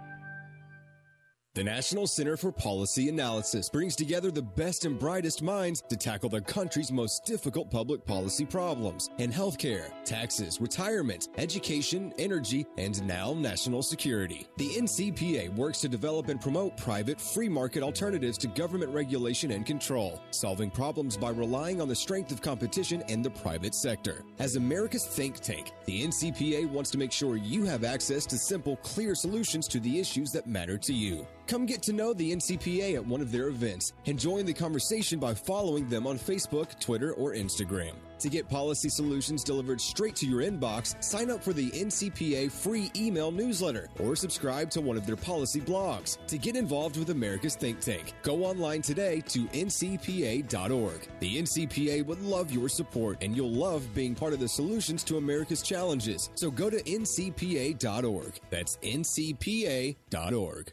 The National Center for Policy Analysis brings together the best and brightest minds to tackle the country's most difficult public policy problems in healthcare, taxes, retirement, education, energy, and now national security. The NCPA works to develop and promote private, free market alternatives to government regulation and control, solving problems by relying on the strength of competition in the private sector. As America's think tank, the NCPA wants to make sure you have access to simple, clear solutions to the issues that matter to you. Come get to know the NCPA at one of their events and join the conversation by following them on Facebook, Twitter, or Instagram. To get policy solutions delivered straight to your inbox, sign up for the NCPA free email newsletter or subscribe to one of their policy blogs. To get involved with America's think tank, go online today to ncpa.org. The NCPA would love your support, and you'll love being part of the solutions to America's challenges. So go to ncpa.org. That's ncpa.org.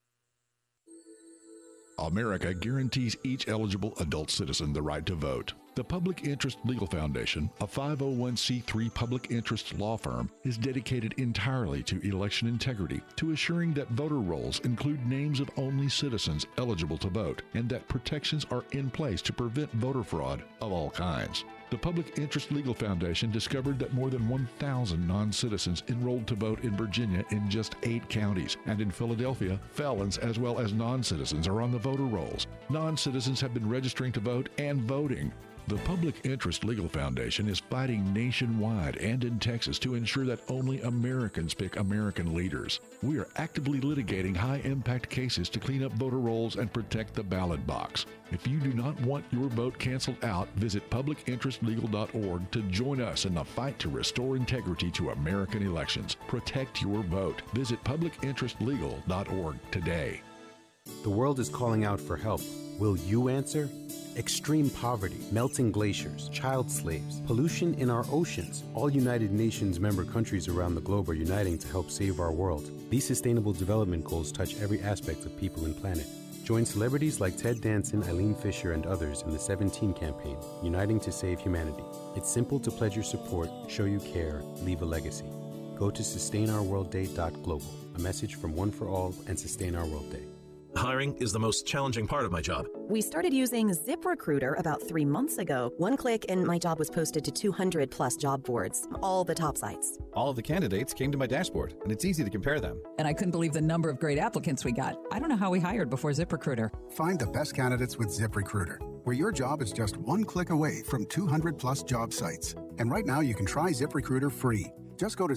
America guarantees each eligible adult citizen the right to vote. The Public Interest Legal Foundation, a 501c3 public interest law firm, is dedicated entirely to election integrity, to assuring that voter rolls include names of only citizens eligible to vote, and that protections are in place to prevent voter fraud of all kinds. The Public Interest Legal Foundation discovered that more than 1,000 non-citizens enrolled to vote in Virginia in just 8 counties, and in Philadelphia, felons as well as non-citizens are on the voter rolls. Non-citizens have been registering to vote and voting. The Public Interest Legal Foundation is fighting nationwide and in Texas to ensure that only Americans pick American leaders. We are actively litigating high-impact cases to clean up voter rolls and protect the ballot box. If you do not want your vote canceled out, visit publicinterestlegal.org to join us in the fight to restore integrity to American elections. Protect your vote. Visit publicinterestlegal.org today. The world is calling out for help. Will you answer? Extreme poverty, melting glaciers, child slaves, pollution in our oceans. All United Nations member countries around the globe are uniting to help save our world. These Sustainable Development Goals touch every aspect of people and planet. Join celebrities like Ted Danson, Eileen Fisher, and others in the 17 campaign, Uniting to Save Humanity. It's simple to pledge your support, show you care, leave a legacy. Go to sustainourworldday.global. A message from One for All and Sustain Our World Day. Hiring is the most challenging part of my job. We started using ZipRecruiter about 3 months ago. One click and my job was posted to 200 plus job boards, all the top sites. All of the candidates came to my dashboard, and it's easy to compare them. And I couldn't believe the number of great applicants we got. I don't know how we hired before ZipRecruiter. Find the best candidates with ZipRecruiter, where your job is just one click away from 200 plus job sites. And right now you can try ZipRecruiter free. Just go to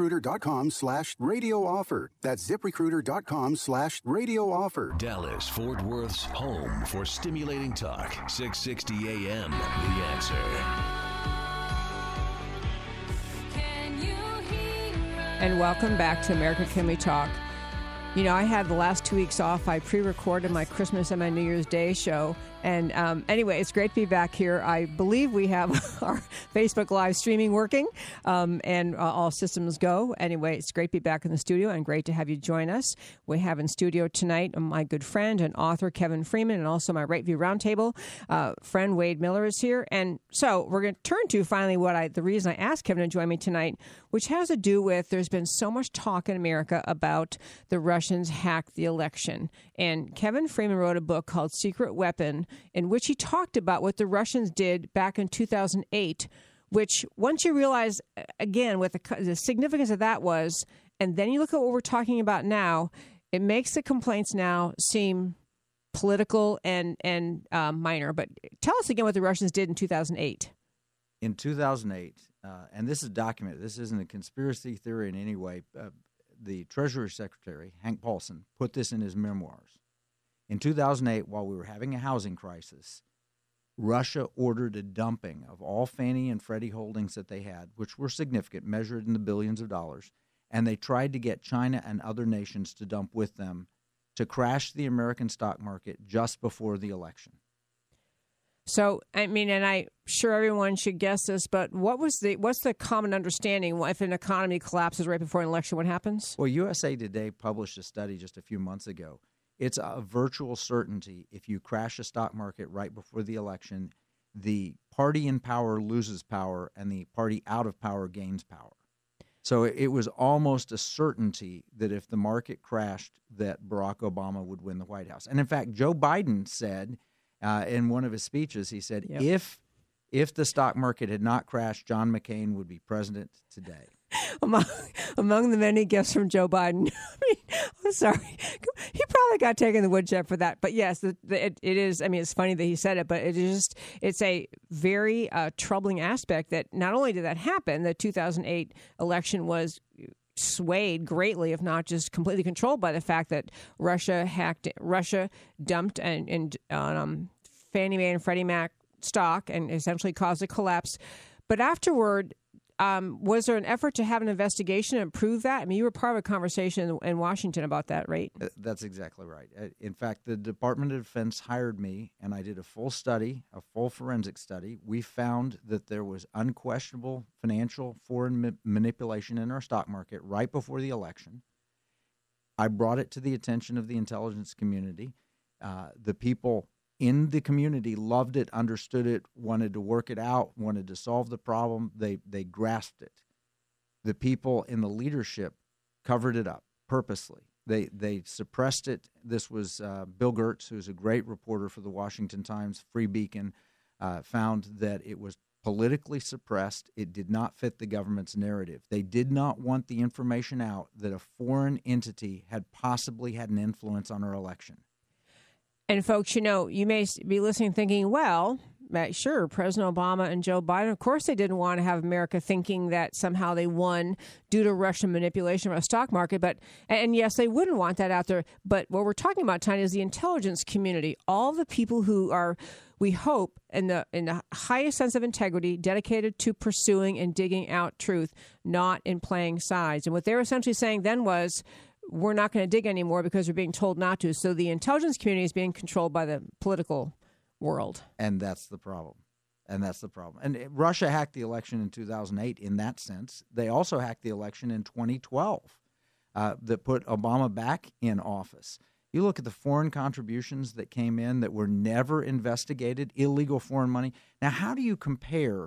ZipRecruiter.com/radio offer. That's ZipRecruiter.com/radio offer. Dallas, Fort Worth's home for stimulating talk. 660 AM, The Answer. And welcome back to America Can We Talk. You know, I had the last 2 weeks off. I pre-recorded my Christmas and my New Year's Day show. And anyway, it's great to be back here. I believe we have our Facebook Live streaming working and all systems go. Anyway, it's great to be back in the studio and great to have you join us. We have in studio tonight my good friend and author, Kevin Freeman, and also my Right View Roundtable friend, Wade Miller, is here. And so we're going to turn to finally the reason I asked Kevin to join me tonight, which has to do with there's been so much talk in America about the Russians hacked the election. And Kevin Freeman wrote a book called Secret Weapon, in which he talked about what the Russians did back in 2008, which once you realize, again, what the significance of that was, and then you look at what we're talking about now, it makes the complaints now seem political and minor. But tell us again what the Russians did in 2008. In 2008, and this is documented, this isn't a conspiracy theory in any way, the Treasury Secretary, Hank Paulson, put this in his memoirs. In 2008, while we were having a housing crisis, Russia ordered a dumping of all Fannie and Freddie holdings that they had, which were significant, measured in the billions of dollars, and they tried to get China and other nations to dump with them to crash the American stock market just before the election. So, I mean, and I'm sure everyone should guess this, but what's the common understanding if an economy collapses right before an election? What happens? Well, USA Today published a study just a few months ago. It's a virtual certainty. If you crash a stock market right before the election, the party in power loses power and the party out of power gains power. So it was almost a certainty that if the market crashed, that Barack Obama would win the White House. And in fact, Joe Biden said in one of his speeches, he said, if the stock market had not crashed, John McCain would be president today. Among the many gifts from Joe Biden. I mean, I'm sorry. He probably got taken the woodshed for that. But yes, it is. I mean, it's funny that he said it, but it's a very troubling aspect that not only did that happen, the 2008 election was swayed greatly, if not just completely controlled by the fact that Russia dumped and Fannie Mae and Freddie Mac stock and essentially caused a collapse. But afterward, was there an effort to have an investigation and prove that? I mean, you were part of a conversation in Washington about that, right? That's exactly right. In fact, the Department of Defense hired me, and I did a full study, a full forensic study. We found that there was unquestionable financial foreign manipulation in our stock market right before the election. I brought it to the attention of the intelligence community. The people in the community loved it, understood it, wanted to work it out, wanted to solve the problem. They grasped it. The people in the leadership covered it up purposely. They suppressed it. This was Bill Gertz, who's a great reporter for the Washington Times, Free Beacon, found that it was politically suppressed. It did not fit the government's narrative. They did not want the information out that a foreign entity had possibly had an influence on our election. And folks, you may be listening thinking, well, sure, President Obama and Joe Biden, of course they didn't want to have America thinking that somehow they won due to Russian manipulation of our stock market. And yes, they wouldn't want that out there. But what we're talking about tonight is the intelligence community, all the people who are, we hope, in the highest sense of integrity, dedicated to pursuing and digging out truth, not in playing sides. And what they were essentially saying then was, we're not going to dig anymore because we're being told not to. So the intelligence community is being controlled by the political world. And that's the problem. And Russia hacked the election in 2008 in that sense. They also hacked the election in 2012 that put Obama back in office. You look at the foreign contributions that came in that were never investigated, illegal foreign money. Now, how do you compare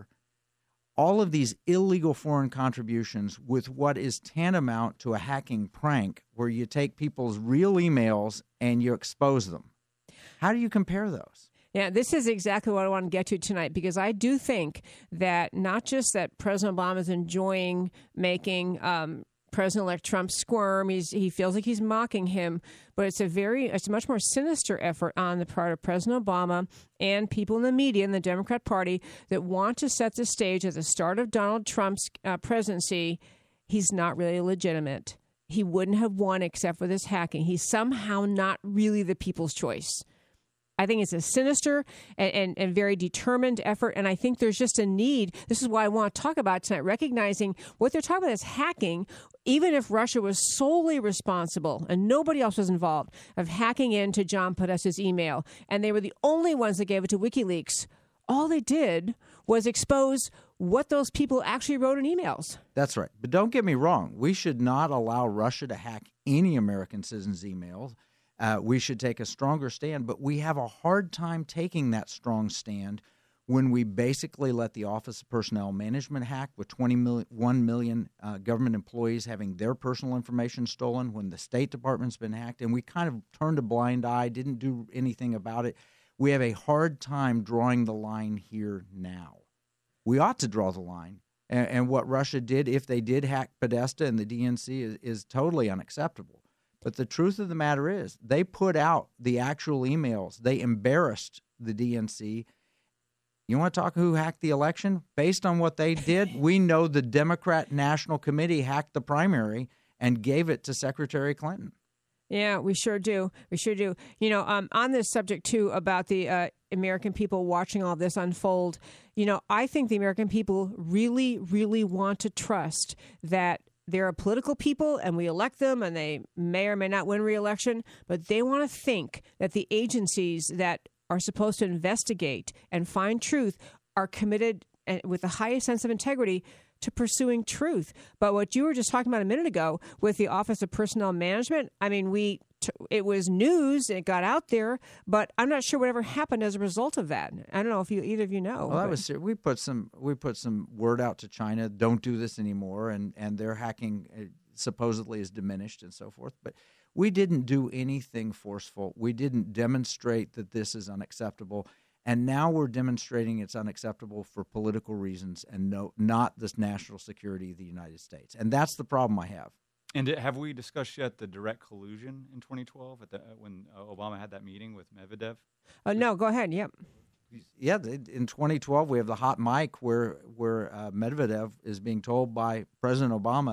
all of these illegal foreign contributions with what is tantamount to a hacking prank where you take people's real emails and you expose them? How do you compare those? Yeah, this is exactly what I want to get to tonight, because I do think that not just that President Obama is enjoying making President-elect Trump squirm. He feels like he's mocking him, but it's a much more sinister effort on the part of President Obama and people in the media and the Democrat Party that want to set the stage at the start of Donald Trump's presidency. He's not really legitimate. He wouldn't have won except for this hacking. He's somehow not really the people's choice. I think it's a sinister and very determined effort, and I think there's just a need. This is why I want to talk about tonight, recognizing what they're talking about is hacking, even if Russia was solely responsible and nobody else was involved, of hacking into John Podesta's email, and they were the only ones that gave it to WikiLeaks. All they did was expose what those people actually wrote in emails. That's right. But don't get me wrong. We should not allow Russia to hack any American citizen's emails. We should take a stronger stand, but we have a hard time taking that strong stand when we basically let the Office of Personnel Management hack with 21 million government employees having their personal information stolen, when the State Department's been hacked, and we kind of turned a blind eye, didn't do anything about it. We have a hard time drawing the line here now. We ought to draw the line. And what Russia did, if they did hack Podesta and the DNC, is totally unacceptable. But the truth of the matter is they put out the actual emails. They embarrassed the DNC. You want to talk who hacked the election? Based on what they did, we know the Democrat National Committee hacked the primary and gave it to Secretary Clinton. Yeah, we sure do. We sure do. On this subject, too, about the American people watching all this unfold, I think the American people really, really want to trust that they're a political people and we elect them and they may or may not win re-election, but they want to think that the agencies that are supposed to investigate and find truth are committed with the highest sense of integrity to pursuing truth. But what you were just talking about a minute ago with the Office of Personnel Management, I mean, it was news and it got out there, but I'm not sure whatever happened as a result of that. I don't know if either of you know. Well, we put some word out to China, don't do this anymore, and their hacking supposedly is diminished and so forth. But we didn't do anything forceful. We didn't demonstrate that this is unacceptable. And now we're demonstrating it's unacceptable for political reasons and not the national security of the United States. And that's the problem I have. And have we discussed yet the direct collusion in 2012 when Obama had that meeting with Medvedev? No, go ahead. Yep. Yeah, in 2012 we have the hot mic where Medvedev is being told by President Obama,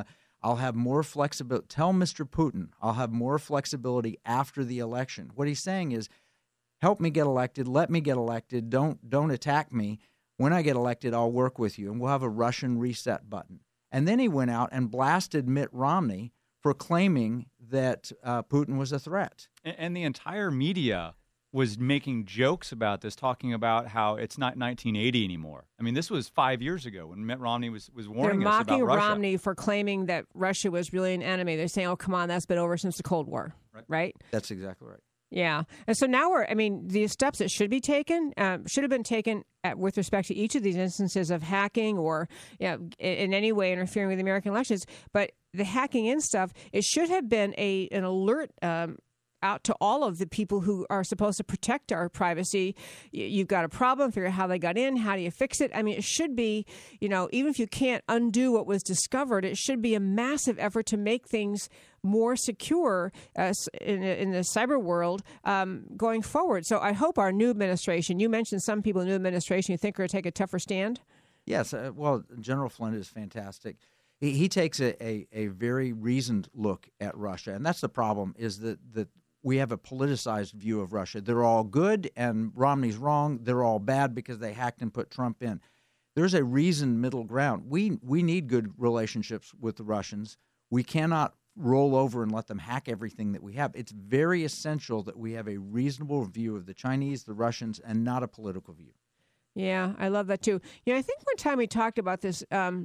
I'll have more flexibility. Tell Mr. Putin I'll have more flexibility after the election. What he's saying is, help me get elected. Let me get elected. Don't attack me. When I get elected, I'll work with you, and we'll have a Russian reset button. And then he went out and blasted Mitt Romney for claiming that Putin was a threat. And the entire media was making jokes about this, talking about how it's not 1980 anymore. I mean, this was 5 years ago when Mitt Romney was warning us about Russia. They're mocking Romney for claiming that Russia was really an enemy. They're saying, oh, come on, that's been over since the Cold War, right? That's exactly right. Yeah. And so now the steps that should be taken should have been taken with respect to each of these instances of hacking or in any way interfering with American elections. But the hacking in stuff, it should have been an alert out to all of the people who are supposed to protect our privacy. You've got a problem, figure out how they got in, how do you fix it? I mean, it should be, even if you can't undo what was discovered, it should be a massive effort to make things more secure in the cyber world going forward. So I hope our new administration, you mentioned some people in the new administration you think are going to take a tougher stand? Yes. Well, General Flynn is fantastic. He takes a very reasoned look at Russia. And that's the problem, is that we have a politicized view of Russia. They're all good and Romney's wrong. They're all bad because they hacked and put Trump in. There's a reasoned middle ground. We need good relationships with the Russians. We cannot roll over and let them hack everything that we have. It's very essential that we have a reasonable view of the Chinese, the Russians, and not a political view. Yeah, I love that too. I think one time we talked about this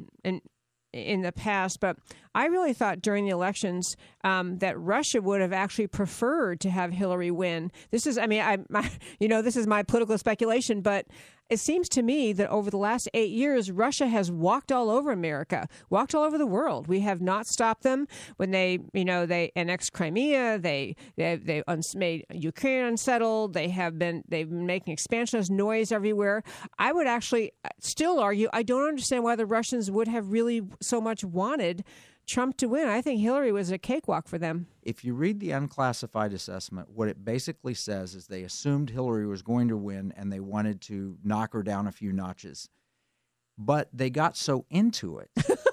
in the past, but I really thought during the elections that Russia would have actually preferred to have Hillary win. This is, this is my political speculation, but it seems to me that over the last 8 years, Russia has walked all over America, walked all over the world. We have not stopped them when they annexed Crimea. They made Ukraine unsettled. They've been making expansionist noise everywhere. I would actually still argue I don't understand why the Russians would have really so much wanted Trump to win. I think Hillary was a cakewalk for them. If you read the unclassified assessment, what it basically says is they assumed Hillary was going to win and they wanted to knock her down a few notches. But they got so into it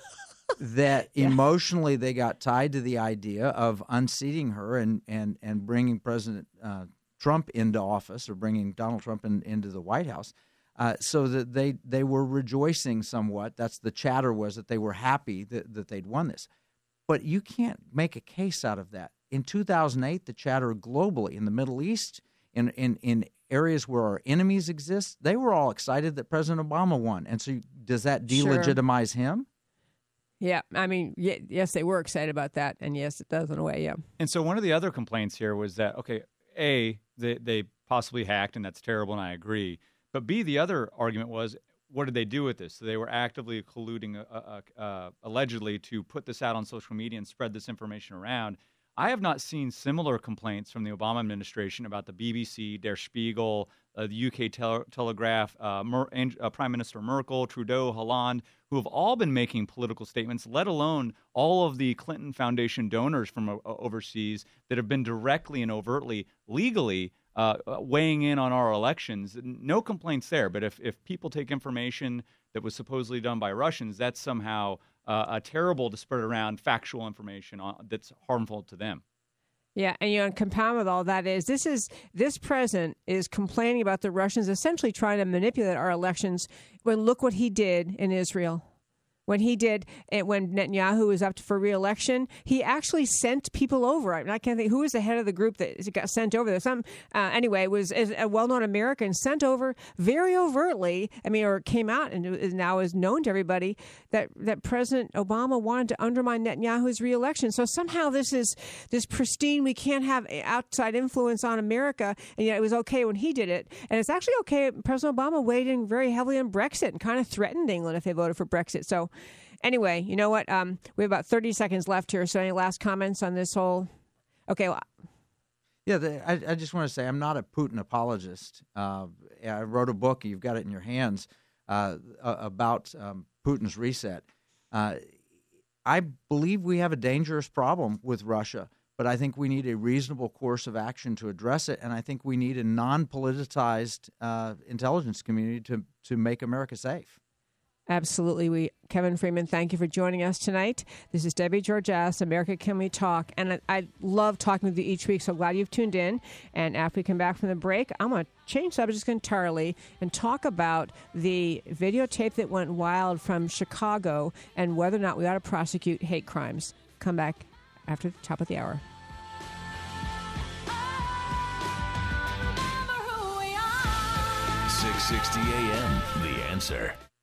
that emotionally they got tied to the idea of unseating her and bringing President Trump into office, or bringing Donald Trump into the White House. So that they were rejoicing somewhat. That's the chatter, was that they were happy that they'd won this. But you can't make a case out of that. In 2008, the chatter globally in the Middle East, in areas where our enemies exist, they were all excited that President Obama won. And so does that delegitimize him? Yeah, yes, they were excited about that. And yes, it does in a way, yeah. And so one of the other complaints here was that, they possibly hacked, and that's terrible, and I agree. But B, the other argument was, what did they do with this? So they were actively colluding, allegedly, to put this out on social media and spread this information around. I have not seen similar complaints from the Obama administration about the BBC, Der Spiegel, the UK Telegraph, Prime Minister Merkel, Trudeau, Hollande, who have all been making political statements, let alone all of the Clinton Foundation donors from overseas that have been directly and overtly, legally, weighing in on our elections. No complaints there. But if people take information that was supposedly done by Russians, that's somehow terrible to spread around factual information that's harmful to them. Yeah, and compound with all that is this president is complaining about the Russians essentially trying to manipulate our elections. When look what he did in Israel. When Netanyahu was up for re-election, he actually sent people over. I can't think who was the head of the group that got sent over there. It was a well-known American sent over very overtly. Or came out and is now is known to everybody that President Obama wanted to undermine Netanyahu's re-election. So somehow this is this pristine. We can't have outside influence on America, and yet it was okay when he did it, and it's actually okay. President Obama weighed in very heavily on Brexit and kind of threatened England if they voted for Brexit. So. Anyway, you know what? We have about 30 seconds left here. So any last comments on this whole? Okay. Well, yeah, I just want to say I'm not a Putin apologist. I wrote a book, you've got it in your hands, about Putin's reset. I believe we have a dangerous problem with Russia, but I think we need a reasonable course of action to address it, and I think we need a non-politicized intelligence community to make America safe. Absolutely. Kevin Freeman, thank you for joining us tonight. This is Debbie Georgatos, America Can We Talk? And I love talking with you each week, so glad you've tuned in. And after we come back from the break, I'm going to change subjects entirely and talk about the videotape that went wild from Chicago and whether or not we ought to prosecute hate crimes. Come back after the top of the hour. 660 AM, The Answer.